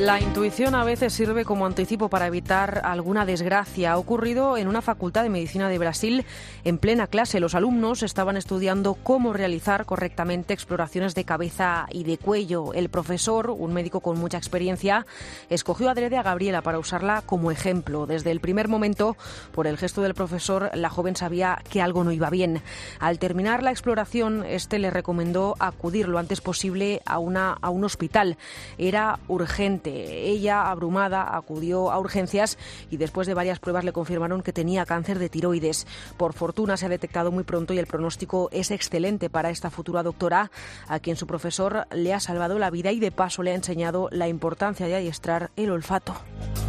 La intuición a veces sirve como anticipo para evitar alguna desgracia. Ha ocurrido en una facultad de medicina de Brasil en plena clase. Los alumnos estaban estudiando cómo realizar correctamente exploraciones de cabeza y de cuello. El profesor, un médico con mucha experiencia, escogió adrede a Gabriela para usarla como ejemplo. Desde el primer momento, por el gesto del profesor, la joven sabía que algo no iba bien. Al terminar la exploración, le recomendó acudir lo antes posible a un hospital. Era urgente. Ella, abrumada, acudió a urgencias y después de varias pruebas le confirmaron que tenía cáncer de tiroides. Por fortuna se ha detectado muy pronto y el pronóstico es excelente para esta futura doctora, a quien su profesor le ha salvado la vida y de paso le ha enseñado la importancia de adiestrar el olfato.